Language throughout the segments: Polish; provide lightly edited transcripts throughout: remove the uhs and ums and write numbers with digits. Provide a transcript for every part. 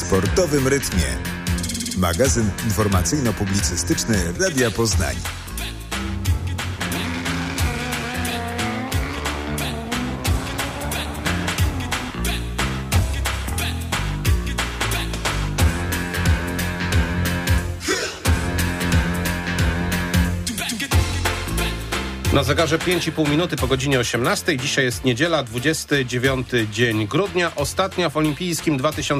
sportowym rytmie. Magazyn informacyjno-publicystyczny Radia Poznań. Na zegarze 5,5 minuty po godzinie 18. Dzisiaj jest niedziela, 29 dzień grudnia. Ostatnia w olimpijskim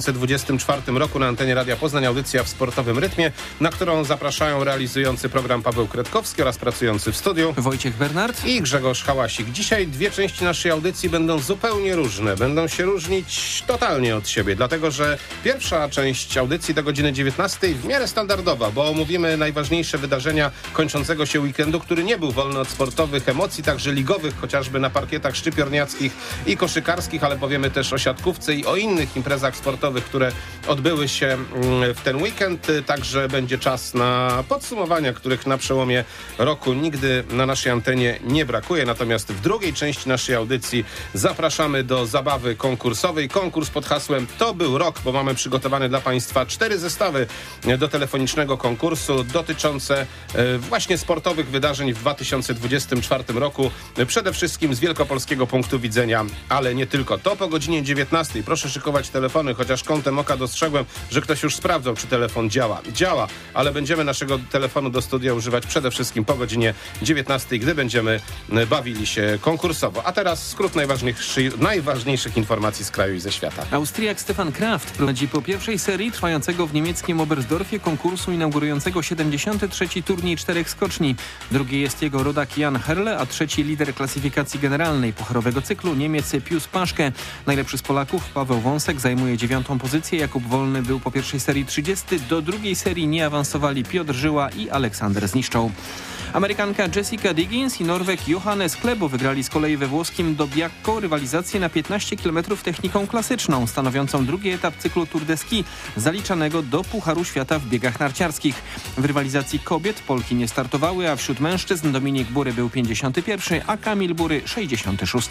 2024 roku na antenie Radia Poznań audycja w sportowym rytmie, na którą zapraszają realizujący program Paweł Kretkowski oraz pracujący w studiu Wojciech Bernard i Grzegorz Hałasik. Dzisiaj dwie części naszej audycji będą zupełnie różne. Będą się różnić totalnie od siebie, dlatego że pierwsza część audycji do godziny 19 w miarę standardowa, bo omówimy najważniejsze wydarzenia kończącego się weekendu, który nie był wolny od sportowych emocji, także ligowych, chociażby na parkietach szczypiorniackich i koszykarskich, ale powiemy też o siatkówce i o innych imprezach sportowych, które odbyły się w ten weekend. Także będzie czas na podsumowania, których na przełomie roku nigdy na naszej antenie nie brakuje. Natomiast w drugiej części naszej audycji zapraszamy do zabawy konkursowej. Konkurs pod hasłem To był rok, bo mamy przygotowane dla Państwa 4 zestawy do telefonicznego konkursu dotyczące właśnie sportowych wydarzeń w 2024 roku, przede wszystkim z wielkopolskiego punktu widzenia, ale nie tylko. To po godzinie 19. Proszę szykować telefony, chociaż kątem oka dostrzegłem, że ktoś już sprawdzał, czy telefon działa. Działa, ale będziemy naszego telefonu do studia używać przede wszystkim po godzinie 19, gdy będziemy bawili się konkursowo. A teraz skrót najważniejszych informacji z kraju i ze świata. Austriak Stefan Kraft prowadzi po pierwszej serii trwającego w niemieckim Oberstdorfie konkursu inaugurującego 73. turniej 4 skoczni. Drugi jest jego rodak Jan Herle, a trzeci lider klasyfikacji generalnej pucharowego cyklu Niemiec Pius Paschke. Najlepszy z Polaków Paweł Wąsek zajmuje 9. pozycję, Jakub Wolny był po pierwszej serii 30. Do drugiej serii nie awansowali Piotr Żyła i Aleksander Zniszczał. Amerykanka Jessica Diggins i Norweg Johannes Klebo wygrali z kolei we włoskim Dobbiaco rywalizację na 15 km techniką klasyczną, stanowiącą drugi etap cyklu Tour de Ski, zaliczanego do Pucharu Świata w biegach narciarskich. W rywalizacji kobiet Polki nie startowały, a wśród mężczyzn Dominik Bury był 51, a Kamil Bury 66.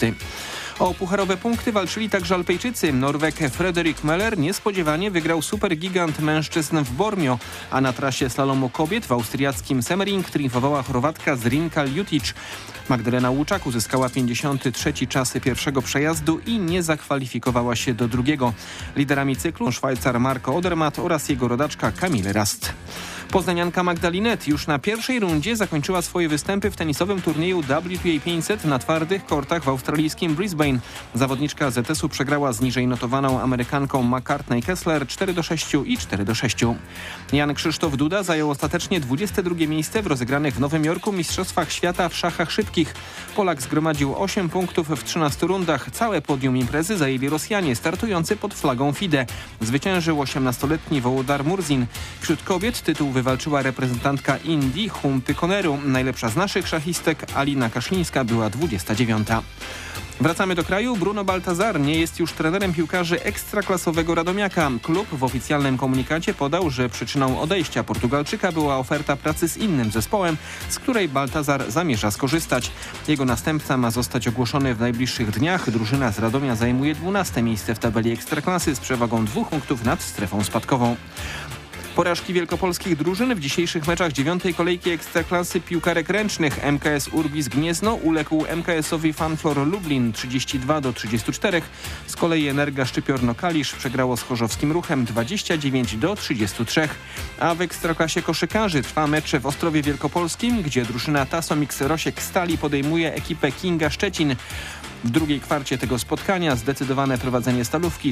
O pucharowe punkty walczyli także Alpejczycy. Norweg Frederik Möller niespodziewanie wygrał supergigant mężczyzn w Bormio, a na trasie slalomu kobiet w austriackim Semmering triumfowała Chorwatka Zrinka Ljutic. Magdalena Łuczak uzyskała 53. czasy pierwszego przejazdu i nie zakwalifikowała się do drugiego. Liderami cyklu Szwajcar Marco Odermatt oraz jego rodaczka Camille Rast. Poznanianka Magda Linette już na pierwszej rundzie zakończyła swoje występy w tenisowym turnieju WTA 500 na twardych kortach w australijskim Brisbane. Zawodniczka ZS-u przegrała z niżej notowaną Amerykanką McCartney Kessler 4-6 i 4-6. Jan Krzysztof Duda zajął ostatecznie 22. miejsce w rozegranych w Nowym Jorku Mistrzostwach Świata w szachach szybkich. Polak zgromadził 8 punktów w 13 rundach. Całe podium imprezy zajęli Rosjanie startujący pod flagą FIDE. Zwyciężył 18-letni Wołodar Murzin. Wśród kobiet tytuł wywalczyła reprezentantka Indii Humpy Koneru. Najlepsza z naszych szachistek Alina Kaszlińska była 29. Wracamy do kraju. Bruno Baltazar nie jest już trenerem piłkarzy ekstraklasowego Radomiaka. Klub w oficjalnym komunikacie podał, że przyczyną odejścia Portugalczyka była oferta pracy z innym zespołem, z której Baltazar zamierza skorzystać. Jego następca ma zostać ogłoszony w najbliższych dniach. Drużyna z Radomia zajmuje 12. miejsce w tabeli ekstraklasy z przewagą 2 punktów nad strefą spadkową. Porażki wielkopolskich drużyn w dzisiejszych meczach 9. kolejki Ekstraklasy piłkarek ręcznych. MKS Urbis Gniezno uległ MKS-owi Fanflor Lublin 32-34. Z kolei Energa Szczypiorno-Kalisz przegrało z Chorzowskim Ruchem 29-33. A w Ekstraklasie koszykarzy trwa mecz w Ostrowie Wielkopolskim, gdzie drużyna Tasomix Rosiek Stali podejmuje ekipę Kinga Szczecin. W drugiej kwarcie tego spotkania zdecydowane prowadzenie Stalówki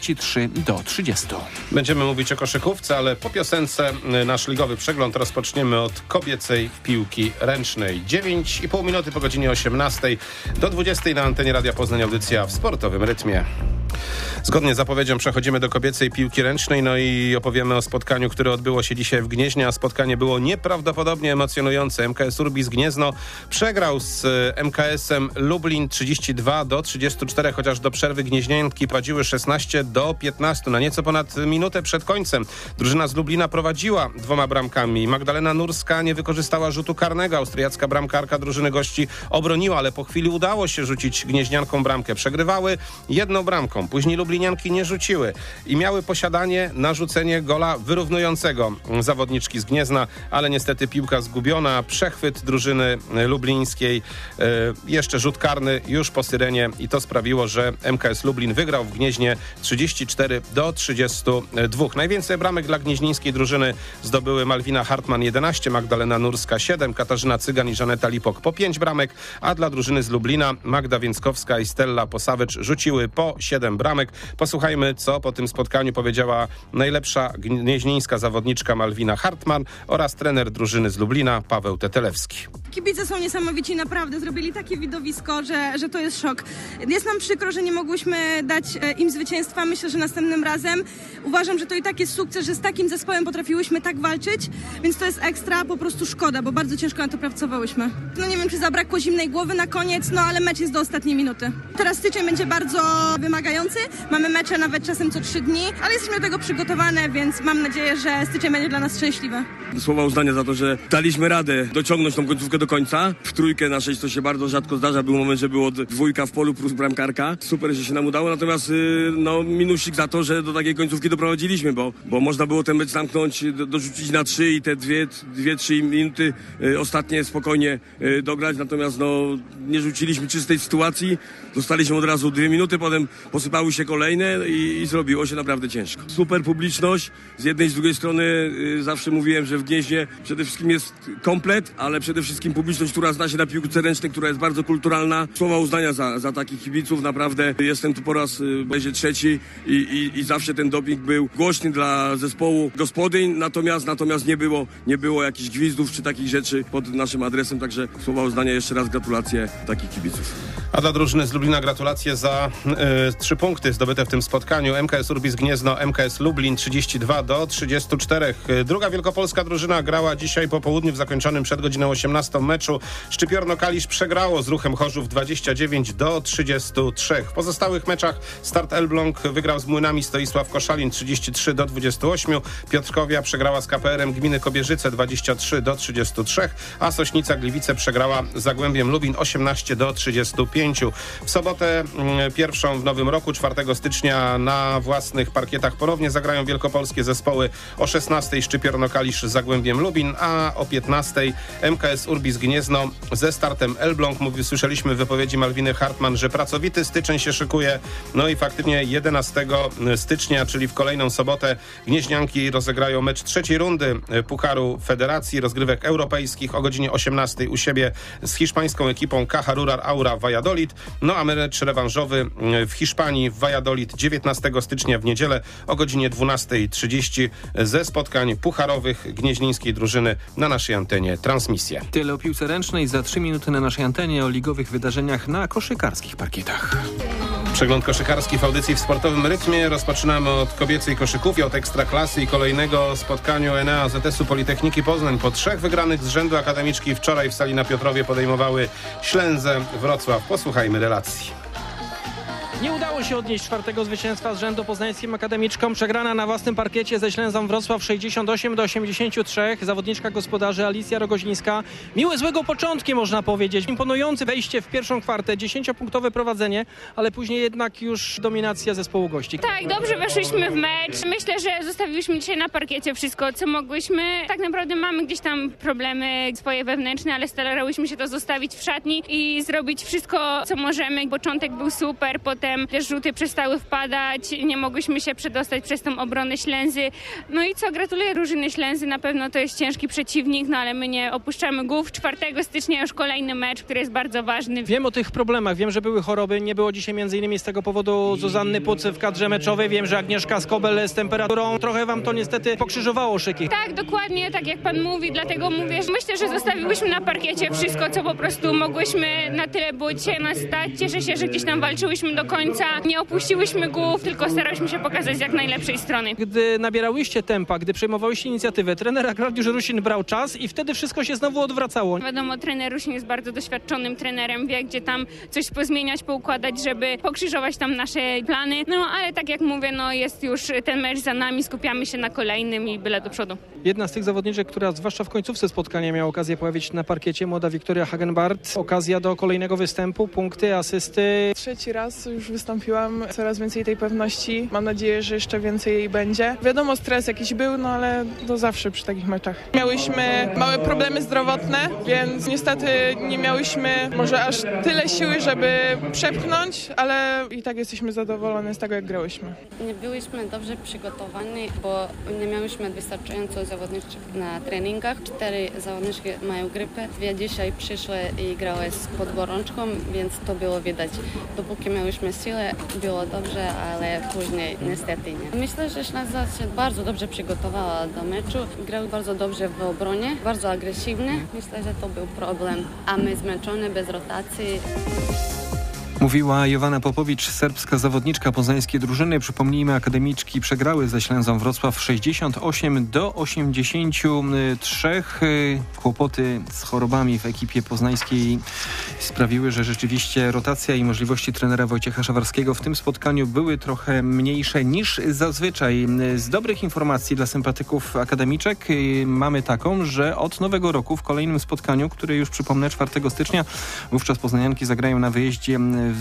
43-30. Będziemy mówić o koszykówce, ale po piosence nasz ligowy przegląd rozpoczniemy od kobiecej piłki ręcznej. 9,5 minuty po godzinie 18 do 20 na antenie Radia Poznań audycja w sportowym rytmie. Zgodnie z zapowiedzią przechodzimy do kobiecej piłki ręcznej, no i opowiemy o spotkaniu, które odbyło się dzisiaj w Gnieźnie, a spotkanie było nieprawdopodobnie emocjonujące. MKS Urbis Gniezno przegrał z MKS-em Lublin 32-34, chociaż do przerwy gnieźnianki prowadziły 16-15. Na nieco ponad minutę przed końcem drużyna z Lublina prowadziła 2 bramkami. Magdalena Nurska nie wykorzystała rzutu karnego. Austriacka bramkarka drużyny gości obroniła, ale po chwili udało się rzucić gnieźniankom bramkę. Przegrywały 1 bramką. piłką. Później lublinianki nie rzuciły i miały posiadanie na rzucenie gola wyrównującego zawodniczki z Gniezna, ale niestety piłka zgubiona, przechwyt drużyny lublińskiej, jeszcze rzut karny już po syrenie i to sprawiło, że MKS Lublin wygrał w Gnieźnie 34-32. Najwięcej bramek dla gnieźnieńskiej drużyny zdobyły Malwina Hartman 11, Magdalena Nurska 7, Katarzyna Cygan i Żaneta Lipok po 5 bramek, a dla drużyny z Lublina Magda Więckowska i Stella Posawycz rzuciły po 7 bramek. Posłuchajmy, co po tym spotkaniu powiedziała najlepsza gnieźnieńska zawodniczka Malwina Hartman oraz trener drużyny z Lublina Paweł Tetelewski. Kibice są niesamowici, naprawdę zrobili takie widowisko, że to jest szok. Jest nam przykro, że nie mogłyśmy dać im zwycięstwa. Myślę, że następnym razem. Uważam, że to i tak jest sukces, że z takim zespołem potrafiłyśmy tak walczyć, więc to jest ekstra, po prostu szkoda, bo bardzo ciężko na to pracowałyśmy. No nie wiem, czy zabrakło zimnej głowy na koniec, no ale mecz jest do ostatniej minuty. Teraz styczeń będzie bardzo wymagający, mamy mecze nawet czasem co 3 dni, ale jesteśmy do tego przygotowane, więc mam nadzieję, że styczeń będzie dla nas szczęśliwy. Słowa uznania za to, że daliśmy radę dociągnąć tą końcówkę do końca. W trójkę na 6 to się bardzo rzadko zdarza. Był moment, że było dwójka w polu plus bramkarka. Super, że się nam udało, natomiast minusik za to, że do takiej końcówki doprowadziliśmy, bo można było ten mecz zamknąć, dorzucić na 3 i te 2-3 minuty ostatnie spokojnie dograć, natomiast nie rzuciliśmy czystej sytuacji. Zostaliśmy od razu 2 minuty, potem posypały się kolejne i zrobiło się naprawdę ciężko. Super publiczność. Z jednej i z drugiej strony zawsze mówiłem, że w Gnieźnie przede wszystkim jest komplet, ale przede wszystkim publiczność, która zna się na piłce ręcznej, która jest bardzo kulturalna. Słowa uznania za takich kibiców. Naprawdę jestem tu po raz będzie 3 i zawsze ten doping był głośny dla zespołu gospodyń, natomiast nie było jakichś gwizdów czy takich rzeczy pod naszym adresem, także słowa uznania, jeszcze raz gratulacje takich kibiców. A dla drużyny z Lublina gratulacje za 3 punkty zdobyte w tym spotkaniu. MKS Urbis Gniezno, MKS Lublin 32-34. Druga wielkopolska drużyna grała dzisiaj po południu w zakończonym przed godziną 18 meczu. Szczypiorno-Kalisz przegrało z Ruchem Chorzów 29-33. W pozostałych meczach Start Elbląg wygrał z Młynami Stoisław Koszalin 33-28. Piotrkowia przegrała z KPR-em Gminy Kobierzyce 23-33, a Sośnica Gliwice przegrała z Zagłębiem Lubin 18-35. W sobotę pierwszą w nowym roku, 4 stycznia na własnych parkietach ponownie zagrają wielkopolskie zespoły. O 16:00 Szczypiorno-Kalisz z Zagłębiem Lubin, a o 15:00 MKS Urbis Gniezno ze Startem Elbląg. Słyszeliśmy w wypowiedzi Malwiny Hartman, że pracowity styczeń się szykuje. No i faktycznie 11 stycznia, czyli w kolejną sobotę, gnieźnianki rozegrają mecz 3. rundy Pucharu Federacji Rozgrywek Europejskich o godzinie 18:00 u siebie z hiszpańską ekipą Caja Rural Aura Valladolid. No a mecz rewanżowy w Hiszpanii w Valladolid 19 stycznia w niedzielę o godzinie 12:30 ze spotkań pucharowych gnieźnieńskiej drużyny na naszej antenie transmisję. Tyle o piłce ręcznej. Za 3 minuty na naszej antenie o ligowych wydarzeniach na koszykarskich parkietach. Przegląd koszykarski w audycji w sportowym rytmie. Rozpoczynamy od kobiecej koszykówki, od Ekstraklasy i kolejnego spotkaniu Enea ZS-u Politechniki Poznań. Po 3 wygranych z rzędu akademiczki wczoraj w sali na Piotrowie podejmowały Ślęzę Wrocław. Posłuchajmy relacji. Nie udało się odnieść 4. zwycięstwa z rzędu poznańskim akademiczkom. Przegrana na własnym parkiecie ze Ślęzą Wrocław 68-83. Zawodniczka gospodarzy Alicja Rogozińska. Miłe złego początkiem, można powiedzieć. Imponujące wejście w pierwszą kwartę, 10-punktowe prowadzenie, ale później jednak już dominacja zespołu gości. Tak, dobrze weszliśmy w mecz. Myślę, że zostawiliśmy dzisiaj na parkiecie wszystko, co mogłyśmy. Tak naprawdę mamy gdzieś tam problemy swoje wewnętrzne, ale starałyśmy się to zostawić w szatni i zrobić wszystko, co możemy. Początek był super, potem też rzuty przestały wpadać, nie mogłyśmy się przedostać przez tą obronę Ślęzy. No i co, gratuluję drużyny Ślęzy, na pewno to jest ciężki przeciwnik, no ale my nie opuszczamy głów. 4 stycznia już kolejny mecz, który jest bardzo ważny. Wiem o tych problemach, wiem, że były choroby, nie było dzisiaj m.in. z tego powodu Zuzanny Puc w kadrze meczowej, wiem, że Agnieszka Skobel z temperaturą, trochę wam to niestety pokrzyżowało szyki. Tak, dokładnie, tak jak pan mówi, dlatego mówię, że myślę, że zostawiłyśmy na parkiecie wszystko, co po prostu mogłyśmy, na tyle było dzisiaj nas stać. Cieszę się, że gdzieś tam walczyłyśmy do końca, nie opuściłyśmy głów, tylko starałyśmy się pokazać z jak najlepszej strony. Gdy nabierałyście tempa, gdy przejmowałyście inicjatywę, trener Arkadiusz Rusin brał czas i wtedy wszystko się znowu odwracało. Wiadomo, trener Rusin jest bardzo doświadczonym trenerem, wie gdzie tam coś pozmieniać, poukładać, żeby pokrzyżować tam nasze plany. No ale tak jak mówię, no jest już ten mecz za nami, skupiamy się na kolejnym i byle do przodu. Jedna z tych zawodniczek, która zwłaszcza w końcówce spotkania miała okazję pojawić się na parkiecie, młoda Wiktoria Hagenbart. Okazja do kolejnego występu, punkty, asysty. 3. raz już już wystąpiłam, coraz więcej tej pewności. Mam nadzieję, że jeszcze więcej jej będzie. Wiadomo, stres jakiś był, no ale to zawsze przy takich meczach. Miałyśmy małe problemy zdrowotne, więc niestety nie miałyśmy może aż tyle siły, żeby przepchnąć, ale i tak jesteśmy zadowolone z tego, jak grałyśmy. Nie byliśmy dobrze przygotowani, bo nie miałyśmy wystarczająco zawodniczek na treningach. 4 zawodniczki mają grypę, 2 dzisiaj przyszły i grały pod gorączką, więc to było widać. Dopóki miałyśmy siłę, było dobrze, ale później niestety nie. Myślę, że Ślązak się bardzo dobrze przygotowała do meczu. Grały bardzo dobrze w obronie, bardzo agresywnie. Myślę, że to był problem, a my zmęczone, bez rotacji. Mówiła Jowanna Popowicz, serbska zawodniczka poznańskiej drużyny. Przypomnijmy, akademiczki przegrały ze Ślęzą Wrocław 68-83. Kłopoty z chorobami w ekipie poznańskiej sprawiły, że rzeczywiście rotacja i możliwości trenera Wojciecha Szawarskiego w tym spotkaniu były trochę mniejsze niż zazwyczaj. Z dobrych informacji dla sympatyków akademiczek mamy taką, że od nowego roku w kolejnym spotkaniu, które już przypomnę 4 stycznia, wówczas poznanianki zagrają na wyjeździe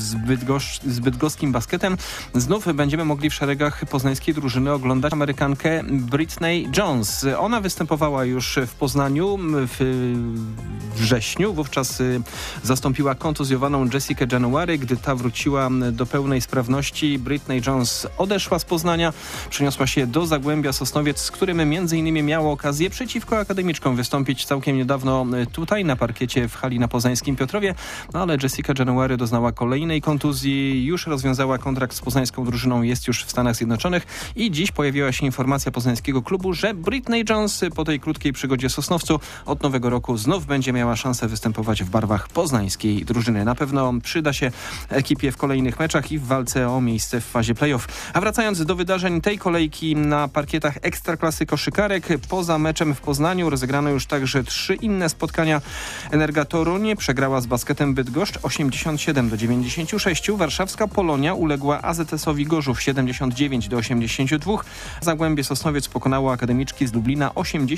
z bydgoskim Basketem. Znów będziemy mogli w szeregach poznańskiej drużyny oglądać Amerykankę Britney Jones. Ona występowała już w Poznaniu w wrześniu. Wówczas zastąpiła kontuzjowaną Jessica January. Gdy ta wróciła do pełnej sprawności, Britney Jones odeszła z Poznania, przeniosła się do Zagłębia Sosnowiec, z którym m.in. miała okazję przeciwko akademiczkom wystąpić całkiem niedawno tutaj na parkiecie w hali na poznańskim Piotrowie, ale Jessica January doznała kolejnej kontuzji, już rozwiązała kontrakt z poznańską drużyną, jest już w Stanach Zjednoczonych i dziś pojawiła się informacja poznańskiego klubu, że Britney Jones po tej krótkiej przygodzie w Sosnowcu od nowego roku znów będzie miała szansę występować w barwach poznańskiej drużyny. Na pewno przyda się ekipie w kolejnych meczach i w walce o miejsce w fazie play-off. A wracając do wydarzeń tej kolejki na parkietach Ekstraklasy koszykarek, poza meczem w Poznaniu rozegrano już także 3 inne spotkania. Energa Toruń przegrała z Basketem Bydgoszcz 87-96. Warszawska Polonia uległa AZS-owi Gorzów 79-82. Zagłębie Sosnowiec pokonało akademiczki z Lublina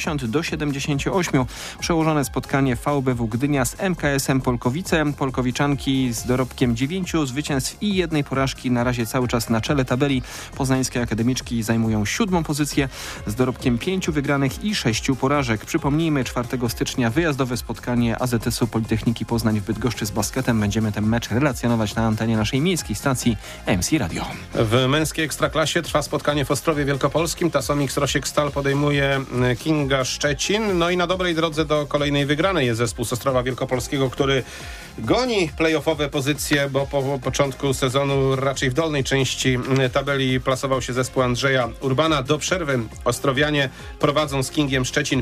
80-78. Przełożone spotkanie VBW Gdynia z MKS-em Polkowice. Polkowiczanki z dorobkiem 9 zwycięstw i 1 porażki na razie cały czas na czele tabeli. Poznańskie akademiczki zajmują 7. pozycję z dorobkiem 5 wygranych i 6 porażek. Przypomnijmy, 4 stycznia wyjazdowe spotkanie AZS-u Politechniki Poznań w Bydgoszczy z Basketem. Będziemy ten mecz relacjonować na antenie naszej miejskiej stacji MC Radio. W męskiej Ekstraklasie trwa spotkanie w Ostrowie Wielkopolskim. Tasomix Rosiek Stal podejmuje Kinga Szczecin. No i na dobrej drodze do kolejnej wygranej jest zespół z Ostrowa Wielkopolskiego, który goni play-offowe pozycje, bo po początku sezonu raczej w dolnej części tabeli plasował się zespół Andrzeja Urbana. Do przerwy ostrowianie prowadzą z Kingiem Szczecin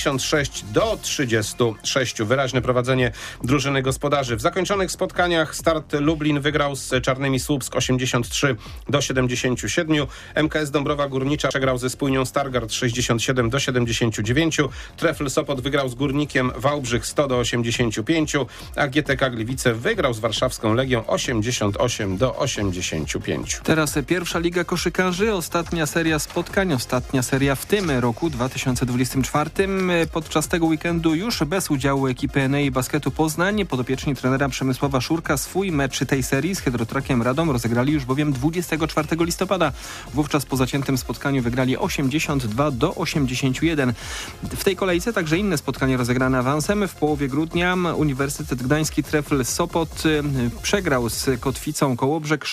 56-36. Wyraźne prowadzenie drużyny gospodarzy. W zakończonych spotkaniach Start Lublin wygrał z Czarnymi Słupsk 83-77. MKS Dąbrowa Górnicza przegrał ze Spójnią Stargard 67-79. Trefl Sopot wygrał z Górnikiem Wałbrzych 100-85, a GTK Gliwice wygrał z warszawską Legią 88-85. Teraz pierwsza liga koszykarzy, ostatnia seria spotkań, ostatnia seria w tym roku 2024. Podczas tego weekendu już bez udziału ekipy Enei Basketu Poznań podopieczni trenera Przemysława Szurka swój mecz tej serii z Hydrotrakiem Radom rozegrali już bowiem 24 listopada. Wówczas po zaciętym spotkaniu wygrali 82-81. W tej kolejce także inne spotkanie rozegrane awansem. W połowie grudnia Uniwersytet Gdański Trefl Sopot przegrał z Kotwicą Kołobrzeg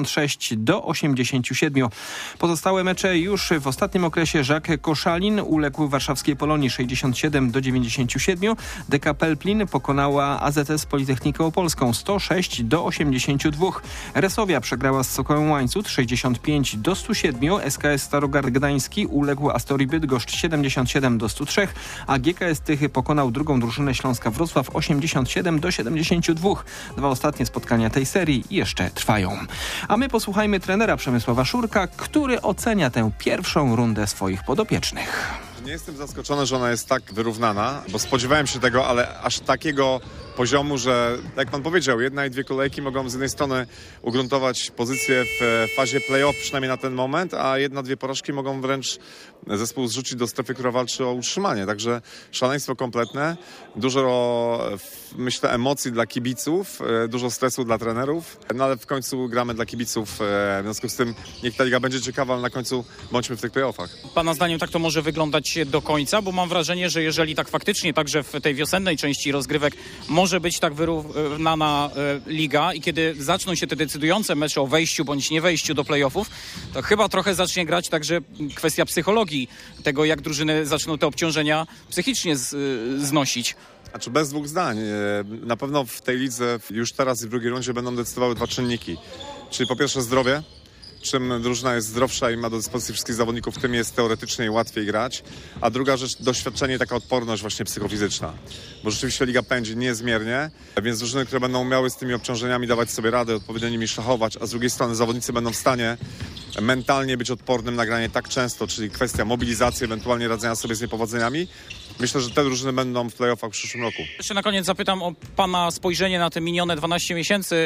66-87. Pozostałe mecze już w ostatnim okresie. Żak Koszalin uległ warszawskiej Polonii 67-97. DK Pelplin pokonała AZS Politechnikę Opolską 106-82. Resowia przegrała z Sokołem Łańcut 65-107. SKS Starogard Gdański uległ Astorii Bydgoszcz 77-103, a GKS Tychy pokonał drugą drużynę Śląska Wrocław 87-72. Dwa ostatnie spotkania tej serii jeszcze trwają. A my posłuchajmy trenera Przemysława Szurka, który ocenia tę pierwszą rundę swoich podopiecznych. Nie jestem zaskoczony, że ona jest tak wyrównana, bo spodziewałem się tego, ale aż takiego poziomu, że jak pan powiedział, 1 i 2 kolejki mogą z jednej strony ugruntować pozycję w fazie play-off, przynajmniej na ten moment, a 1-2 porażki mogą wręcz zespół zrzucić do strefy, która walczy o utrzymanie. Także szaleństwo kompletne, dużo, myślę, emocji dla kibiców, dużo stresu dla trenerów, no ale w końcu gramy dla kibiców, w związku z tym niech ta liga będzie ciekawa, ale na końcu bądźmy w tych play-offach. Pana zdaniem tak to może wyglądać do końca, bo mam wrażenie, że jeżeli tak faktycznie także w tej wiosennej części rozgrywek może być tak wyrównana liga i kiedy zaczną się te decydujące mecze o wejściu bądź nie wejściu do play-offów, to chyba trochę zacznie grać także kwestia psychologii, tego jak drużyny zaczną te obciążenia psychicznie znosić. Znaczy bez dwóch zdań. Na pewno w tej lidze już teraz i w drugiej rundzie będą decydowały 2 czynniki. Czyli po pierwsze zdrowie. Czym drużyna jest zdrowsza i ma do dyspozycji wszystkich zawodników, tym jest teoretycznie łatwiej grać. A druga rzecz, doświadczenie, taka odporność właśnie psychofizyczna. Bo rzeczywiście liga pędzi niezmiernie, więc drużyny, które będą umiały z tymi obciążeniami dawać sobie radę, odpowiednio nimi szachować, a z drugiej strony zawodnicy będą w stanie mentalnie być odpornym na granie tak często, czyli kwestia mobilizacji, ewentualnie radzenia sobie z niepowodzeniami. Myślę, że te drużyny będą w play-offach w przyszłym roku. Jeszcze na koniec zapytam o pana spojrzenie na te minione 12 miesięcy.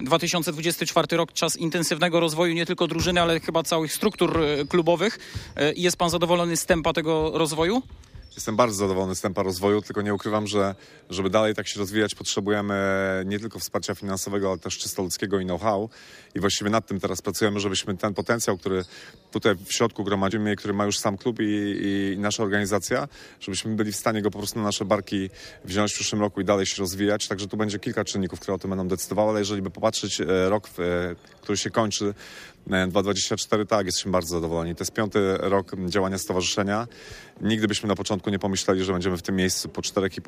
2024 rok, czas intensywnego rozwoju nie tylko drużyny, ale chyba całych struktur klubowych. Jest pan zadowolony z tempa tego rozwoju? Jestem bardzo zadowolony z tempa rozwoju, tylko nie ukrywam, że żeby dalej tak się rozwijać, potrzebujemy nie tylko wsparcia finansowego, ale też czysto ludzkiego i know-how. I właściwie nad tym teraz pracujemy, żebyśmy ten potencjał, który tutaj w środku gromadzimy, który ma już sam klub i nasza organizacja, żebyśmy byli w stanie go po prostu na nasze barki wziąć w przyszłym roku i dalej się rozwijać. Także tu będzie kilka czynników, które o tym będą decydowały, ale jeżeli by popatrzeć rok, który się kończy, 2024, tak, jesteśmy bardzo zadowoleni. To jest 5. rok działania stowarzyszenia. Nigdy byśmy na początku nie pomyśleli, że będziemy w tym miejscu po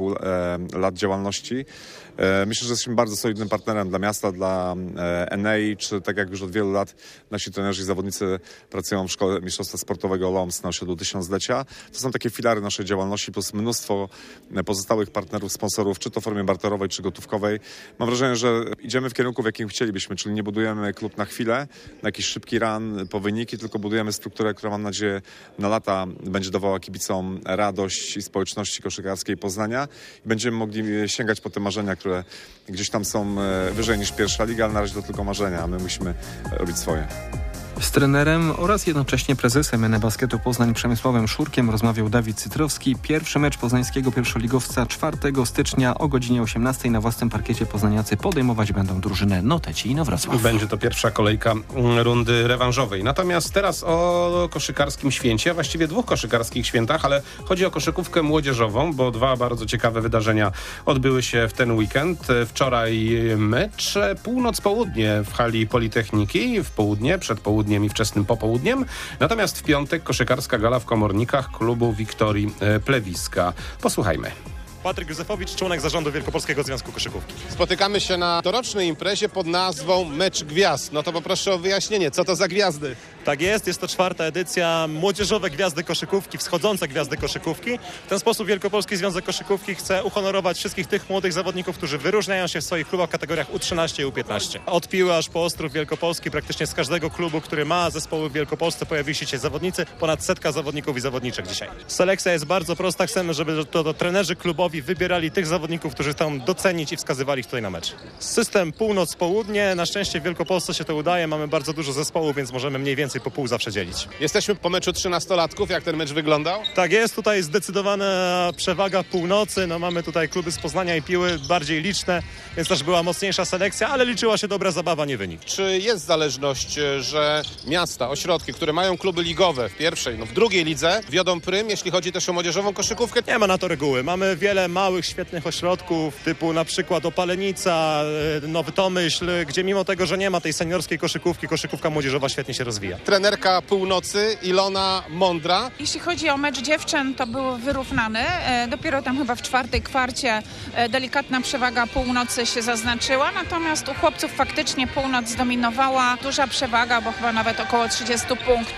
4,5 lat działalności. Myślę, że jesteśmy bardzo solidnym partnerem dla miasta, dla Enei, czy tak jak już od wielu lat nasi trenerzy i zawodnicy pracują w Szkole Mistrzostwa Sportowego LOMS na osiedlu 1000-lecia. To są takie filary naszej działalności, plus mnóstwo pozostałych partnerów, sponsorów, czy to w formie barterowej, czy gotówkowej. Mam wrażenie, że idziemy w kierunku, w jakim chcielibyśmy, czyli nie budujemy klub na chwilę, na jakiś szybki run po wyniki, tylko budujemy strukturę, która mam nadzieję na lata będzie dawała kibicom radość i społeczności koszykarskiej Poznania i będziemy mogli sięgać po te marzenia, które gdzieś tam są wyżej niż pierwsza liga, ale na razie to tylko marzenia, a my musimy robić swoje. Z trenerem oraz jednocześnie prezesem Enei Basketu Poznań Przemysławem Szurkiem rozmawiał Dawid Cytrowski. Pierwszy mecz poznańskiego pierwszoligowca 4 stycznia o godzinie 18 na własnym parkiecie poznaniacy podejmować będą drużynę Noteci i Inowrocław. Będzie to pierwsza kolejka rundy rewanżowej. Natomiast teraz o koszykarskim święcie, właściwie 2 koszykarskich świętach, ale chodzi o koszykówkę młodzieżową, bo 2 bardzo ciekawe wydarzenia odbyły się w ten weekend. Wczoraj mecz północ-południe w hali Politechniki, w południe, przed południem i wczesnym popołudniem. Natomiast w piątek koszykarska gala w Komornikach klubu Wiktorii Plewiska. Posłuchajmy. Patryk Józefowicz, członek zarządu Wielkopolskiego Związku Koszykówki. Spotykamy się na dorocznej imprezie pod nazwą Mecz Gwiazd. No to poproszę o wyjaśnienie, co to za gwiazdy? Tak jest to 4. edycja Młodzieżowe Gwiazdy Koszykówki, wschodzące Gwiazdy Koszykówki. W ten sposób Wielkopolski Związek Koszykówki chce uhonorować wszystkich tych młodych zawodników, którzy wyróżniają się w swoich klubach w kategoriach U13 i U15. Od Piły aż po Ostrów Wielkopolski, praktycznie z każdego klubu, który ma zespoły w Wielkopolsce, pojawili się dzisiaj zawodnicy, ponad 100 zawodników i zawodniczek dzisiaj. Selekcja jest bardzo prosta, chcemy, żeby to trenerzy klubowi wybierali tych zawodników, którzy chcą docenić i wskazywali ich tutaj na mecz. System północ-południe, na szczęście w Wielkopolsce się to udaje, mamy bardzo dużo zespołów, więc możemy mniej więcej po pół zawsze dzielić. Jesteśmy po meczu 13-latków, jak ten mecz wyglądał? Tak jest, tutaj zdecydowana przewaga północy, mamy tutaj kluby z Poznania i Piły bardziej liczne, więc też była mocniejsza selekcja, ale liczyła się dobra zabawa, nie wynik. Czy jest zależność, że miasta, ośrodki, które mają kluby ligowe w pierwszej, w drugiej lidze, wiodą prym, jeśli chodzi też o młodzieżową koszykówkę? Nie ma na to reguły. Mamy wiele małych, świetnych ośrodków, typu na przykład Opalenica, Nowy Tomyśl, gdzie mimo tego, że nie ma tej seniorskiej koszykówki, koszykówka młodzieżowa świetnie się rozwija. Trenerka północy Ilona Mądra. Jeśli chodzi o mecz dziewczyn, to był wyrównany. Dopiero tam chyba w 4. kwarcie delikatna przewaga północy się zaznaczyła, natomiast u chłopców faktycznie północ zdominowała. Duża przewaga, bo chyba nawet około 30 punktów.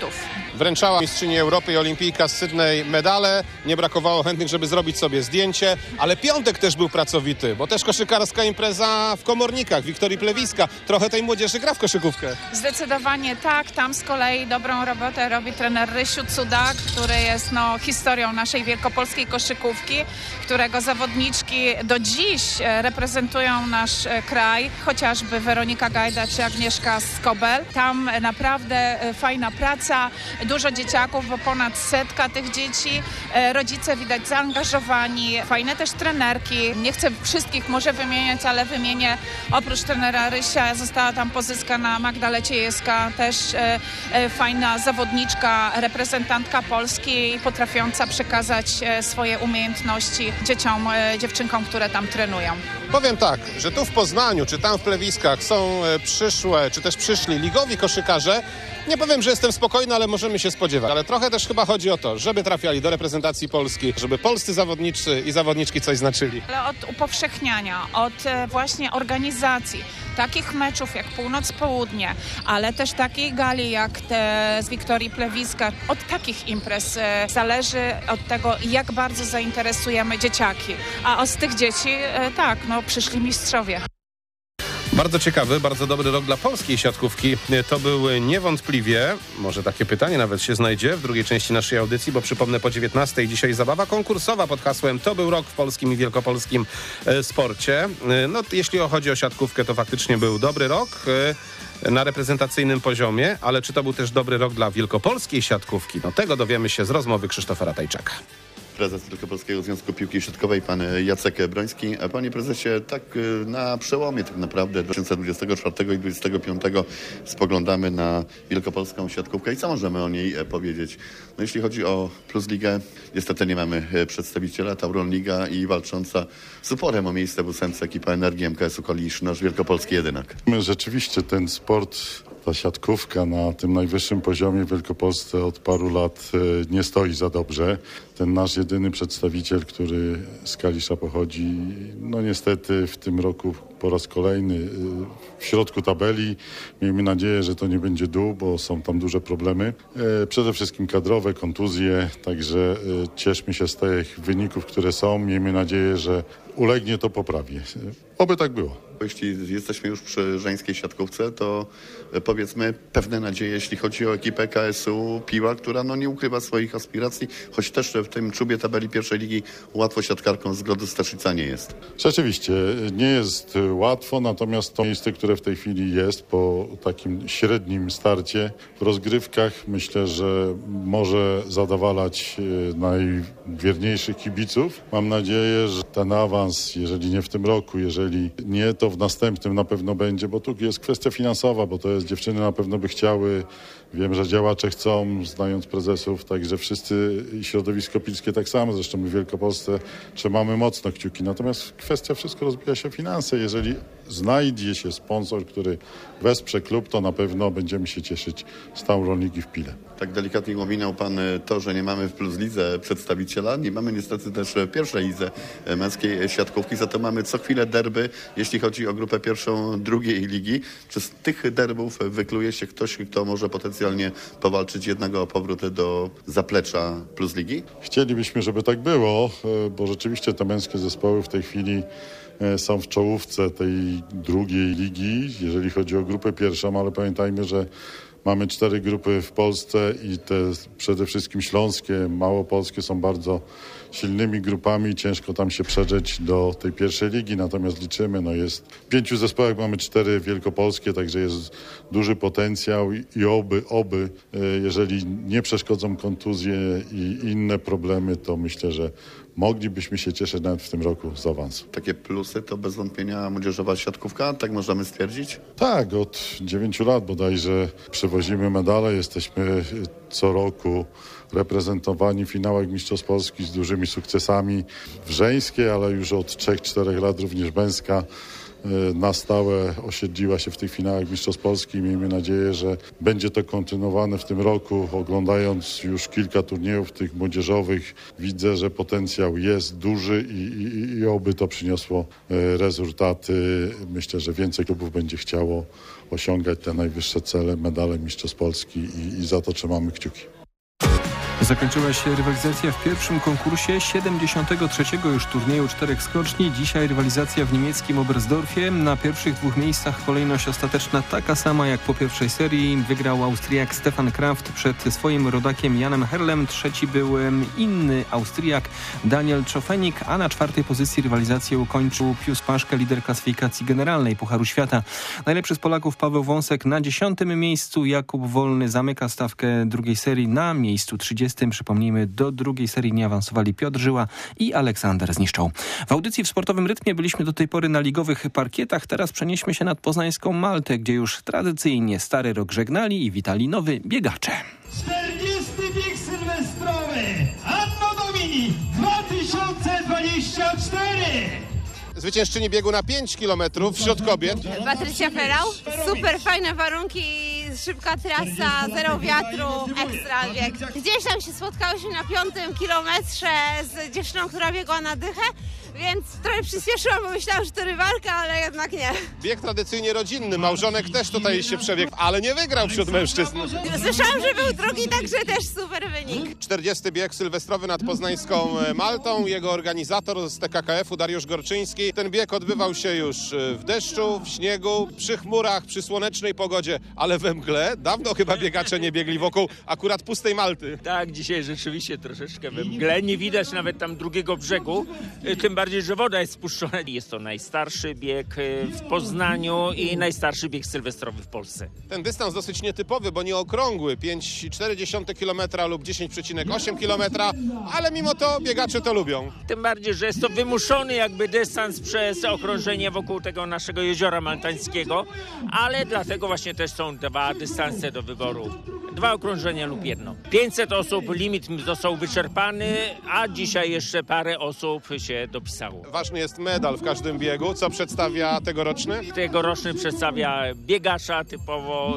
wręczała mistrzyni Europy i olimpijka z Sydney medale. Nie brakowało chętnych, żeby zrobić sobie zdjęcie, ale piątek też był pracowity, bo też koszykarska impreza w Komornikach, Wiktorii Plewiska. Trochę tej młodzieży gra w koszykówkę. Zdecydowanie tak. Tam z kolei dobrą robotę robi trener Rysiu Cudak, który jest historią naszej wielkopolskiej koszykówki, którego zawodniczki do dziś reprezentują nasz kraj, chociażby Weronika Gajda czy Agnieszka Skobel. Tam naprawdę fajna praca, dużo dzieciaków, bo ponad 100 tych dzieci. Rodzice widać zaangażowani, fajne też trenerki. Nie chcę wszystkich może wymieniać, ale wymienię oprócz trenera Rysia została tam pozyskana Magda Leciejewska, też fajna zawodniczka, reprezentantka Polski, potrafiąca przekazać swoje umiejętności dziewczynkom, które tam trenują. Powiem tak, że tu w Poznaniu, czy tam w Plewiskach są przyszłe, czy też przyszli ligowi koszykarze. Nie powiem, że jestem spokojny, ale możemy się spodziewać. Ale trochę też chyba chodzi o to, żeby trafiali do reprezentacji Polski, żeby polscy zawodnicy i zawodniczki coś znaczyli. Ale od upowszechniania, od właśnie organizacji takich meczów jak Północ-Południe, ale też takiej gali jak te z Wiktorii Plewiska, od takich imprez zależy od tego, jak bardzo zainteresujemy dzieciaki. A od tych dzieci, przyszli mistrzowie. Bardzo ciekawy, bardzo dobry rok dla polskiej siatkówki. To był niewątpliwie, może takie pytanie nawet się znajdzie w drugiej części naszej audycji, bo przypomnę, po 19:00 dzisiaj zabawa konkursowa pod hasłem "To był rok w polskim i wielkopolskim sporcie". Jeśli chodzi o siatkówkę, to faktycznie był dobry rok na reprezentacyjnym poziomie, ale czy to był też dobry rok dla wielkopolskiej siatkówki? Tego dowiemy się z rozmowy Krzysztofa Ratajczaka. Prezes Wielkopolskiego Związku Piłki Siatkowej, pan Jacek Broński. Panie prezesie, tak na przełomie tak naprawdę 2024 i 2025 spoglądamy na wielkopolską siatkówkę i co możemy o niej powiedzieć? Jeśli chodzi o Plus Ligę, niestety nie mamy przedstawiciela, Tauron Liga i walcząca z uporem o miejsce w 8 ekipa Energii MKS-u Kalisz, nasz wielkopolski jedynak. Rzeczywiście ten sport, ta siatkówka na tym najwyższym poziomie w Wielkopolsce od paru lat nie stoi za dobrze. Ten nasz jedyny przedstawiciel, który z Kalisza pochodzi, niestety w tym roku po raz kolejny w środku tabeli. Miejmy nadzieję, że to nie będzie dół, bo są tam duże problemy. Przede wszystkim kadrowe, kontuzje, także cieszmy się z tych wyników, które są. Miejmy nadzieję, że ulegnie to poprawie. Oby tak było. Jeśli jesteśmy już przy żeńskiej siatkówce, to powiedzmy pewne nadzieje, jeśli chodzi o ekipę KS-u Piła, która nie ukrywa swoich aspiracji, choć też w tym czubie tabeli pierwszej ligi łatwo siatkarką z Grodu Staszica nie jest. Rzeczywiście, nie jest łatwo, natomiast to miejsce, które w tej chwili jest po takim średnim starcie w rozgrywkach, myślę, że może zadowalać najwierniejszych kibiców. Mam nadzieję, że ten awans, jeżeli nie w tym roku, jeżeli nie, to w następnym na pewno będzie, bo tu jest kwestia finansowa, bo to jest, dziewczyny na pewno by chciały, wiem, że działacze chcą, znając prezesów, także wszyscy i środowisko pilskie tak samo, zresztą my w Wielkopolsce trzymamy mocno kciuki, natomiast kwestia wszystko rozbija się o finanse, jeżeli znajdzie się sponsor, który wesprze klub, to na pewno będziemy się cieszyć z Tauron Ligi w Pile. Tak delikatnie ominął pan to, że nie mamy w Plus Lidze przedstawiciela, nie mamy niestety też pierwszej lidze męskiej siatkówki, za to mamy co chwilę derby, jeśli chodzi o grupę pierwszą drugiej ligi. Czy z tych derbów wykluje się ktoś, kto może potencjalnie powalczyć jednego o powrót do zaplecza Plus Ligi? Chcielibyśmy, żeby tak było, bo rzeczywiście te męskie zespoły w tej chwili są w czołówce tej drugiej ligi, jeżeli chodzi o grupę pierwszą, ale pamiętajmy, że mamy 4 grupy w Polsce i te przede wszystkim śląskie, małopolskie są bardzo silnymi grupami. Ciężko tam się przedrzeć do tej pierwszej ligi, natomiast liczymy, jest w 5 zespołach mamy 4 wielkopolskie, także jest duży potencjał i oby, jeżeli nie przeszkodzą kontuzje i inne problemy, to myślę, że moglibyśmy się cieszyć nawet w tym roku z awansu. Takie plusy to bez wątpienia młodzieżowa siatkówka, tak możemy stwierdzić? Tak, od 9 lat bodajże przywozimy medale, jesteśmy co roku reprezentowani w finałach Mistrzostw Polski z dużymi sukcesami w żeńskiej, ale już od 3-4 lat również męska na stałe osiedliła się w tych finałach Mistrzostw Polski. Miejmy nadzieję, że będzie to kontynuowane w tym roku. Oglądając już kilka turniejów tych młodzieżowych, widzę, że potencjał jest duży i oby to przyniosło rezultaty. Myślę, że więcej klubów będzie chciało osiągać te najwyższe cele, medale Mistrzostw Polski i za to trzymamy kciuki. Zakończyła się rywalizacja w pierwszym konkursie 73. już turnieju 4 skoczni. Dzisiaj rywalizacja w niemieckim Oberstdorfie. Na pierwszych 2 miejscach kolejność ostateczna taka sama jak po pierwszej serii. Wygrał Austriak Stefan Kraft przed swoim rodakiem Janem Herlem. Trzeci był inny Austriak Daniel Czofenik, a na 4. pozycji rywalizację ukończył Pius Paszke, lider klasyfikacji generalnej Pucharu Świata. Najlepszy z Polaków Paweł Wąsek na 10. miejscu. Jakub Wolny zamyka stawkę drugiej serii na miejscu 30. Przypomnijmy, do drugiej serii nie awansowali Piotr Żyła i Aleksander Zniszczał. W audycji w Sportowym Rytmie byliśmy do tej pory na ligowych parkietach. Teraz przenieśmy się nad poznańską Maltę, gdzie już tradycyjnie stary rok żegnali i witali nowy biegacze. 40. bieg sylwestrowy Anno Domini 2024. Zwyciężczyni biegu na 5 km wśród kobiet. Patrycja Ferał. Super fajne warunki, szybka trasa, zero wiatru, ekstra bieg. Gdzieś tam się spotkałyśmy na 5. kilometrze z dziewczyną, która biegła na dychę, więc trochę przyspieszyłam, bo myślałam, że to rywalka, ale jednak nie. Bieg tradycyjnie rodzinny, małżonek też tutaj się przebiegł, ale nie wygrał wśród mężczyzn. Słyszałam, że był drugi, także też super wynik. 40. bieg sylwestrowy nad poznańską Maltą. Jego organizator z TKKF-u Dariusz Gorczyński. Ten bieg odbywał się już w deszczu, w śniegu, przy chmurach, przy słonecznej pogodzie, ale we mgle. Dawno chyba biegacze nie biegli wokół akurat pustej Malty. Tak, dzisiaj rzeczywiście troszeczkę we mgle. Nie widać nawet tam drugiego brzegu, tym bardziej, że woda jest spuszczona. Jest to najstarszy bieg w Poznaniu i najstarszy bieg sylwestrowy w Polsce. Ten dystans dosyć nietypowy, bo nieokrągły, 5,4 km lub 10,8 km, ale mimo to biegacze to lubią. Tym bardziej, że jest to wymuszony jakby dystans przez okrążenie wokół tego naszego jeziora maltańskiego, ale dlatego właśnie też są 2 dystanse do wyboru. 2 okrążenia lub 1. 500 osób, limit został wyczerpany, a dzisiaj jeszcze parę osób się dopisało. Ważny jest medal w każdym biegu. Co przedstawia tegoroczny? Tegoroczny przedstawia biegacza typowo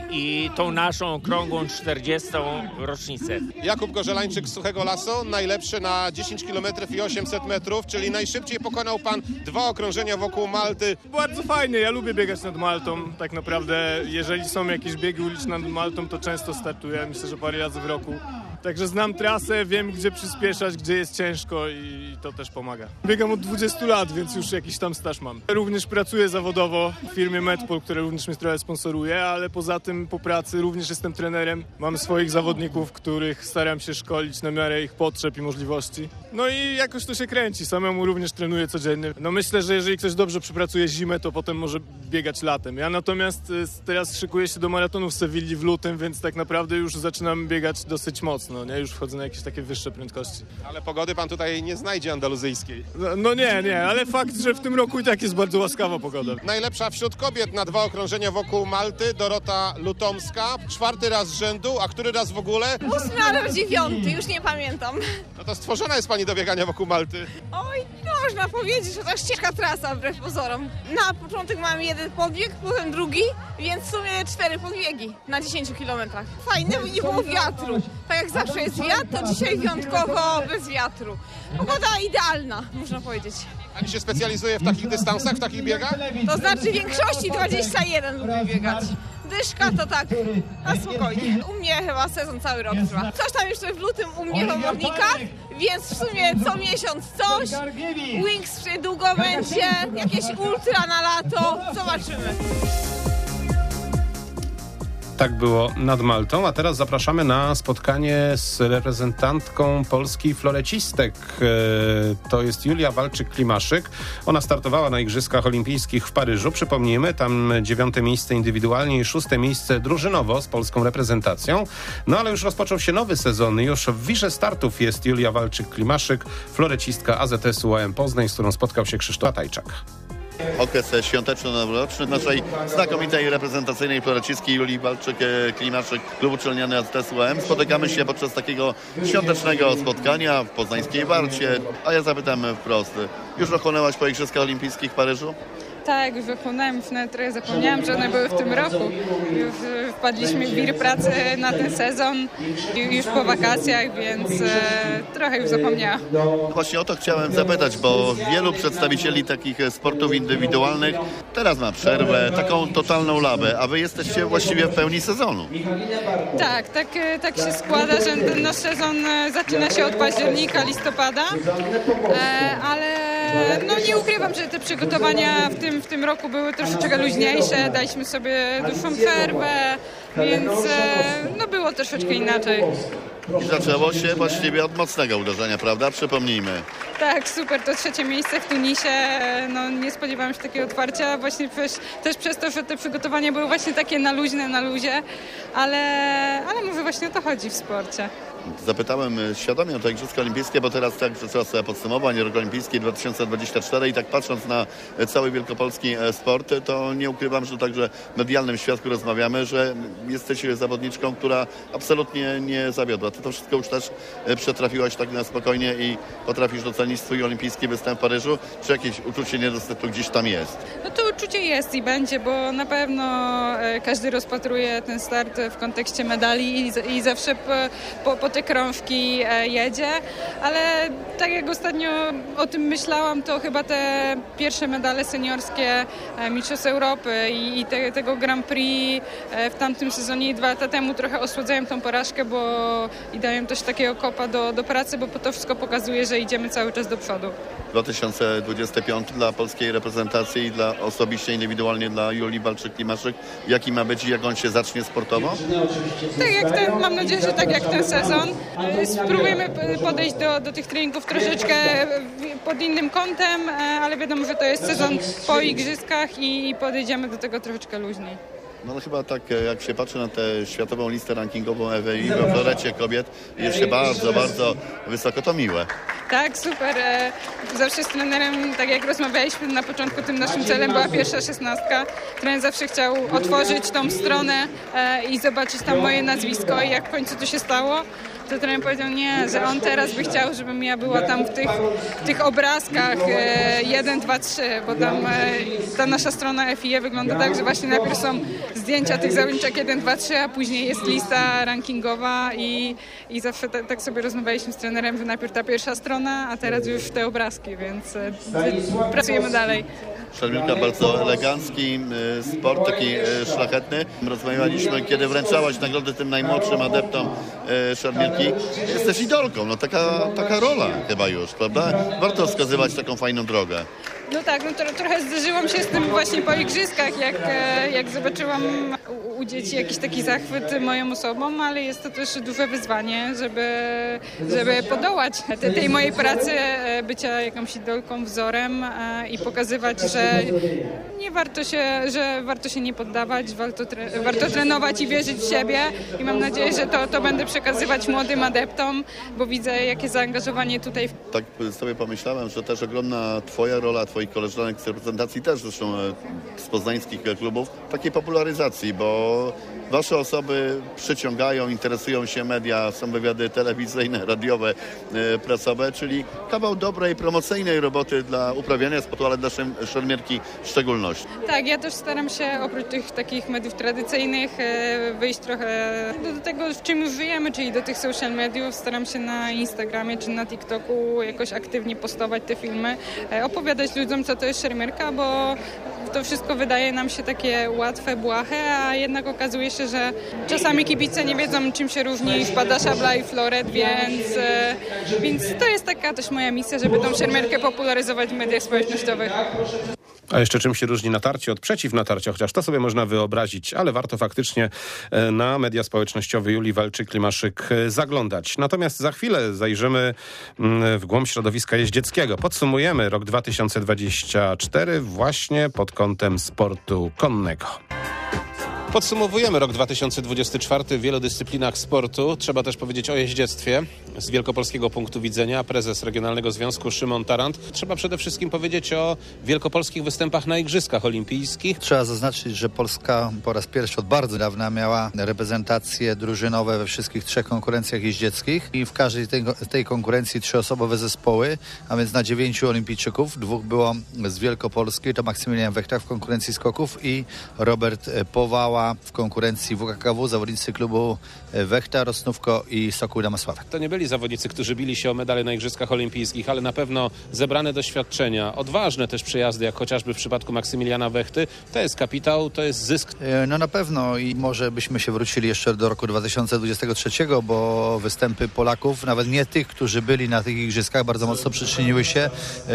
i tą naszą okrągłą 40. rocznicę. Jakub Korzelańczyk z Suchego Lasu, najlepszy na 10 km i 800 metrów, czyli najszybciej pokonał pan 2 okrążenia wokół Malty. Bardzo fajnie, ja lubię biegać nad Maltą. Tak naprawdę, jeżeli są jakieś biegi uliczne nad Maltą, to często startuję, myślę, że parę razy w roku. Także znam trasę, wiem gdzie przyspieszać, gdzie jest ciężko i to też pomaga. Biegam od 20 lat, więc już jakiś tam staż mam. Również pracuję zawodowo w firmie Medpol, która również mnie trochę sponsoruje, ale poza tym po pracy również jestem trenerem. Mam swoich zawodników, których staram się szkolić na miarę ich potrzeb i możliwości. No i jakoś to się kręci, samemu również trenuję codziennie. No myślę, że jeżeli ktoś dobrze przepracuje zimę, to potem może biegać latem. Ja natomiast teraz szykuję się do maratonu w Sewilli w lutym, więc tak naprawdę już zaczynam biegać dosyć mocno. Nie? Już wchodzę na jakieś takie wyższe prędkości. Ale pogody pan tutaj nie znajdzie andaluzyjskiej. No nie, ale fakt, że w tym roku i tak jest bardzo łaskawa pogoda. Najlepsza wśród kobiet na 2 okrążenia wokół Malty Dorota Lutomska. 4. raz z rzędu, a który raz w ogóle? 8 albo 9, już nie pamiętam. No to stworzona jest pani do biegania wokół Malty. Oj, można powiedzieć, że to jest ciężka trasa wbrew pozorom. Na początek mam 1 podbieg, potem drugi, więc w sumie 4 podbiegi na 10 kilometrach. Fajne, bo nie było wiatru. Tak jak zawsze jest wiatr, to dzisiaj wyjątkowo bez wiatru. Pogoda idealna, można powiedzieć. Pani się specjalizuje w takich dystansach, w takich biegach? To znaczy w większości 21 lubię biegać. Dyszka to tak, na spokojnie. U mnie chyba sezon cały rok trwa. Coś tam jeszcze w lutym u mnie w Obornikach, więc w sumie co miesiąc coś. Wings niedługo będzie, jakieś ultra na lato, zobaczymy. Tak było nad Maltą, a teraz zapraszamy na spotkanie z reprezentantką Polski florecistek. To jest Julia Walczyk-Klimaszyk. Ona startowała na Igrzyskach Olimpijskich w Paryżu. Przypomnijmy, tam 9. miejsce indywidualnie i 6. miejsce drużynowo z polską reprezentacją. No ale już rozpoczął się nowy sezon. Już w wirze startów jest Julia Walczyk-Klimaszyk, florecistka AZS UAM Poznań, z którą spotkał się Krzysztof Tajczak. Okres świąteczno-noworoczny naszej znakomitej reprezentacyjnej florecistki Julii Walczyk-Klimaszyk, klubu uczelniany AZS UAM. Spotykamy się podczas takiego świątecznego spotkania w poznańskiej Warcie. A ja zapytam wprost, już ochłonęłaś po Igrzyskach Olimpijskich w Paryżu? Tak, już ochłonęłam, już nawet trochę zapomniałam, że one były w tym roku. Już wpadliśmy w wir pracy na ten sezon, już po wakacjach, więc trochę już zapomniałam. Właśnie o to chciałem zapytać, bo wielu przedstawicieli takich sportów indywidualnych teraz ma przerwę, taką totalną labę, a wy jesteście właściwie w pełni sezonu. Tak się składa, że ten nasz sezon zaczyna się od października, listopada, ale nie ukrywam, że te przygotowania w tym roku były troszeczkę luźniejsze, daliśmy sobie dłuższą przerwę, więc było troszeczkę inaczej. I zaczęło się właściwie od mocnego uderzenia, prawda? Przypomnijmy. Tak, super, to 3. miejsce w Tunisie. Nie spodziewałam się takiego otwarcia, właśnie też przez to, że te przygotowania były właśnie takie na luzie, ale może właśnie o to chodzi w sporcie. Zapytałem świadomie o te Igrzyska Olimpijskie, bo teraz tak trzeba sobie podsumować rok olimpijski 2024 i tak patrząc na cały wielkopolski sport, to nie ukrywam, że także w medialnym świadku rozmawiamy, że jesteś zawodniczką, która absolutnie nie zawiodła. Ty to wszystko już też przetrafiłaś tak na spokojnie i potrafisz docenić swój olimpijski występ w Paryżu, czy jakieś uczucie niedosytu gdzieś tam jest? To uczucie jest i będzie, bo na pewno każdy rozpatruje ten start w kontekście medali i zawsze po te krążki jedzie, ale tak jak ostatnio o tym myślałam, to chyba te pierwsze medale seniorskie Mistrzostw Europy i tego Grand Prix w tamtym sezonie i 2 lata temu trochę osłodzają tą porażkę, i dają też takiego kopa do pracy, bo to wszystko pokazuje, że idziemy cały czas do przodu. 2025 dla polskiej reprezentacji i dla osobiście, indywidualnie dla Julii Walczyk-Klimaszyk. Jaki ma być i jak on się zacznie sportowo? Mam nadzieję, że tak jak ten sezon. Spróbujemy podejść do tych treningów troszeczkę pod innym kątem, ale wiadomo, że to jest sezon po igrzyskach i podejdziemy do tego troszeczkę luźniej. Chyba tak, jak się patrzy na tę światową listę rankingową EWI we florecie kobiet, jest się bardzo, bardzo wysoko, to miłe. Tak, super. Zawsze z trenerem, tak jak rozmawialiśmy na początku, tym naszym celem była pierwsza 16. Trener zawsze chciał otworzyć tą stronę i zobaczyć tam moje nazwisko i jak w końcu to się stało, to trener powiedział nie, że on teraz by chciał, żebym ja była tam w tych obrazkach 1, 2, 3, bo tam ta nasza strona FIE wygląda tak, że właśnie najpierw są zdjęcia tych zawodniczek 1, 2, 3, a później jest lista rankingowa i zawsze tak sobie rozmawialiśmy z trenerem, że najpierw ta pierwsza strona, a teraz już te obrazki, więc pracujemy dalej. Szermierka bardzo elegancki, sport taki szlachetny. Rozmawialiśmy, kiedy wręczałaś nagrody tym najmłodszym adeptom szermierki. Jesteś idolką, taka rola chyba już, prawda? Warto wskazywać taką fajną drogę. Trochę zderzyłam się z tym właśnie po igrzyskach, jak zobaczyłam u dzieci jakiś taki zachwyt moją osobą, ale jest to też duże wyzwanie, żeby podołać tej mojej pracy, bycia jakąś idolką, wzorem i pokazywać, że warto się nie poddawać, warto trenować i wierzyć w siebie i mam nadzieję, że to będę przekazywać młodym adeptom, bo widzę, jakie zaangażowanie tutaj. Tak sobie pomyślałem, że też ogromna twoja rola, twoich koleżanek z reprezentacji też zresztą z poznańskich klubów, takiej popularyzacji, bo wasze osoby przyciągają, interesują się media, są wywiady telewizyjne, radiowe, prasowe, czyli kawał dobrej, promocyjnej roboty dla uprawiania sportu, ale dla szermierki w szczególności. Tak, ja też staram się oprócz tych takich mediów tradycyjnych wyjść trochę do tego, w czym już żyjemy, czyli do tych social mediów. Staram się na Instagramie czy na TikToku jakoś aktywnie postować te filmy, opowiadać ludziom, co to jest szermierka, bo to wszystko wydaje nam się takie łatwe, błahe, a jednak okazuje się, że czasami kibice nie wiedzą, czym się różni szpada, szabla i floret, więc to jest taka też moja misja, żeby tą szermierkę popularyzować w mediach społecznościowych. A jeszcze czym się różni natarcie od przeciwnatarcia, chociaż to sobie można wyobrazić, ale warto faktycznie na media społecznościowe Julii Walczyk-Klimaszyk zaglądać. Natomiast za chwilę zajrzymy w głąb środowiska jeździeckiego. Podsumujemy rok 2024 właśnie pod kątem sportu konnego. Podsumowujemy rok 2024 w wielu dyscyplinach sportu. Trzeba też powiedzieć o jeździectwie z wielkopolskiego punktu widzenia. Prezes Regionalnego Związku Szymon Tarant. Trzeba przede wszystkim powiedzieć o wielkopolskich występach na Igrzyskach Olimpijskich. Trzeba zaznaczyć, że Polska po raz pierwszy od bardzo dawna miała reprezentacje drużynowe we wszystkich 3 konkurencjach jeździeckich i w każdej tej konkurencji 3-osobowe zespoły, a więc na 9 olimpijczyków. 2 było z Wielkopolski, to Maksymilian Wechta w konkurencji skoków i Robert Powała w konkurencji WKKW, zawodnicy klubu Wechta, Rosnówko i Sokół Damasławek. To nie byli zawodnicy, którzy bili się o medale na Igrzyskach Olimpijskich, ale na pewno zebrane doświadczenia, odważne też przejazdy, jak chociażby w przypadku Maksymiliana Wechty. To jest kapitał, to jest zysk. No na pewno i może byśmy się wrócili jeszcze do roku 2023, bo występy Polaków, nawet nie tych, którzy byli na tych Igrzyskach, bardzo mocno przyczyniły się,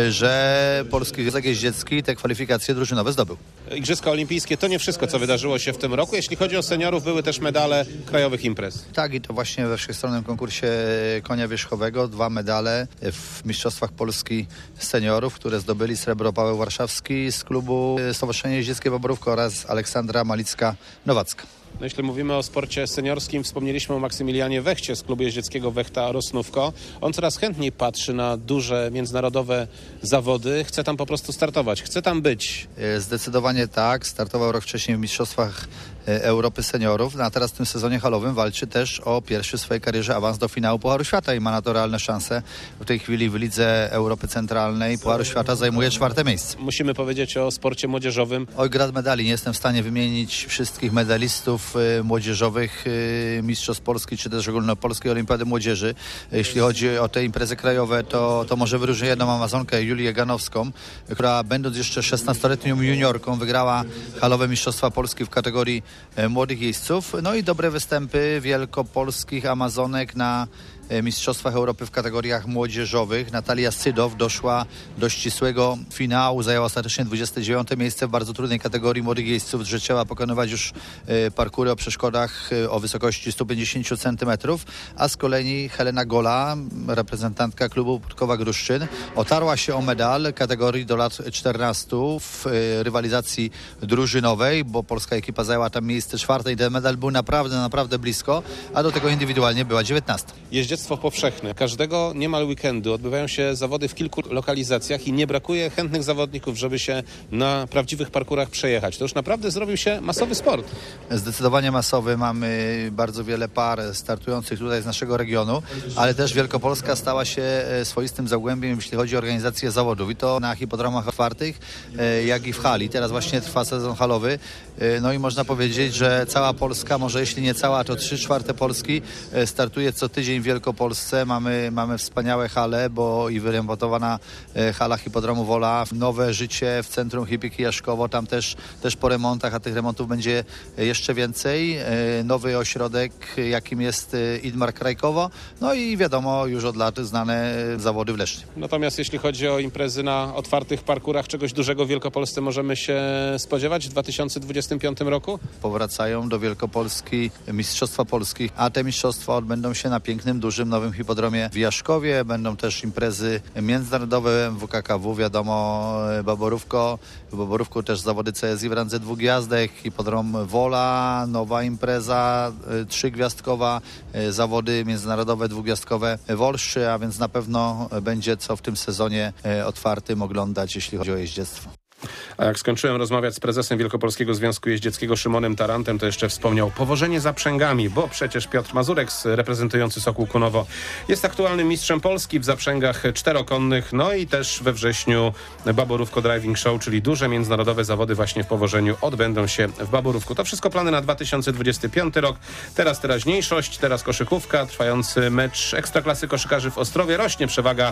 że Polski Związek Jeździecki te kwalifikacje drużynowe zdobył. Igrzyska Olimpijskie to nie wszystko, co wydarzyło się w tym roku. Jeśli chodzi o seniorów, były też medale krajowych imprez. Tak, i to właśnie we wszechstronnym konkursie konia wierzchowego 2 medale w Mistrzostwach Polski seniorów, które zdobyli srebro Paweł Warszawski z klubu Stowarzyszenia Jeździeckie Baborówka oraz Aleksandra Malicka-Nowacka. No, jeśli mówimy o sporcie seniorskim, wspomnieliśmy o Maksymilianie Wechcie z klubu jeździeckiego Wechta Rosnówko. On coraz chętniej patrzy na duże międzynarodowe zawody. Chce tam po prostu startować, chce tam być. Zdecydowanie tak. Startował rok wcześniej w Mistrzostwach Europy Seniorów, a teraz w tym sezonie halowym walczy też o pierwszy w swojej karierze awans do finału Pucharu Świata i ma na to realne szanse. W tej chwili w Lidze Europy Centralnej Pucharu Świata zajmuje 4. miejsce. Musimy powiedzieć o sporcie młodzieżowym. Oj, grad medali. Nie jestem w stanie wymienić wszystkich medalistów młodzieżowych Mistrzostw Polski, czy też ogólnopolskiej Olimpiady Młodzieży. Jeśli chodzi o te imprezy krajowe, to może wyróżnię jedną Amazonkę, Julię Ganowską, która będąc jeszcze 16-letnią juniorką wygrała halowe Mistrzostwa Polski w kategorii młodych jeźdźców. No i dobre występy wielkopolskich Amazonek na Mistrzostwach Europy w kategoriach młodzieżowych. Natalia Sydow doszła do ścisłego finału, zajęła ostatecznie 29. miejsce w bardzo trudnej kategorii młodych jeźdźców, że trzeba pokonywać już parkury o przeszkodach o wysokości 150 cm, a z kolei Helena Gola, reprezentantka klubu Putkowa Gruszczyn, otarła się o medal kategorii do lat 14 w rywalizacji drużynowej, bo polska ekipa zajęła tam miejsce 4 i ten medal był naprawdę blisko, a do tego indywidualnie była 19. Jeździectwo powszechne. Każdego niemal weekendu odbywają się zawody w kilku lokalizacjach i nie brakuje chętnych zawodników, żeby się na prawdziwych parkurach przejechać. To już naprawdę zrobił się masowy sport. Zdecydowanie masowy. Mamy bardzo wiele par startujących tutaj z naszego regionu, ale też Wielkopolska stała się swoistym zagłębiem, jeśli chodzi o organizację zawodów. I to na hipodromach otwartych, jak i w hali. Teraz właśnie trwa sezon halowy. No i można powiedzieć, że cała Polska, może jeśli nie cała, to 3/4 Polski startuje co tydzień w Wielkopolsce. Mamy wspaniałe hale, bo i wyremontowana hala hipodromu Wola, nowe życie w centrum Hipiki Jaszkowo, tam też po remontach, a tych remontów będzie jeszcze więcej. Nowy ośrodek, jakim jest Idmar Krajkowo, no i wiadomo, już od lat znane zawody w Lesznie. Natomiast jeśli chodzi o imprezy na otwartych parkurach, czegoś dużego w Wielkopolsce możemy się spodziewać w 2025 roku? Powracają do Wielkopolski Mistrzostwa Polski, a te mistrzostwa odbędą się na pięknym, dużym, nowym hipodromie w Jaszkowie. Będą też imprezy międzynarodowe WKKW, wiadomo, Baborówko. W Baborówku też zawody CSI w randze 2 gwiazdek, hipodrom Wola, nowa impreza 3-gwiazdkowa, zawody międzynarodowe 2-gwiazdkowe w Olszczy, a więc na pewno będzie co w tym sezonie otwartym oglądać, jeśli chodzi o jeździectwo. A jak skończyłem rozmawiać z prezesem Wielkopolskiego Związku Jeździeckiego Szymonem Tarantem, to jeszcze wspomniał powożenie zaprzęgami, bo przecież Piotr Mazurek, reprezentujący Sokół Kunowo, jest aktualnym mistrzem Polski w zaprzęgach czterokonnych, no i też we wrześniu Baborówko Driving Show, czyli duże międzynarodowe zawody właśnie w powożeniu odbędą się w Baborówku. To wszystko plany na 2025 rok. Teraz teraźniejszość, teraz koszykówka, trwający mecz Ekstraklasy koszykarzy w Ostrowie. Rośnie przewaga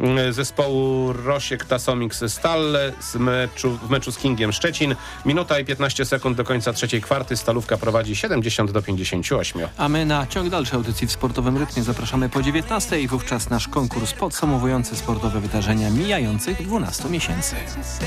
zespołu Rosiek Tasomix Stal w meczu z Kingiem Szczecin. Minuta i 15 sekund do końca trzeciej kwarty. Stalówka prowadzi 70-58. A my na ciąg dalszej audycji w Sportowym Rytmie zapraszamy po 19:00 i wówczas nasz konkurs podsumowujący sportowe wydarzenia mijających 12 miesięcy.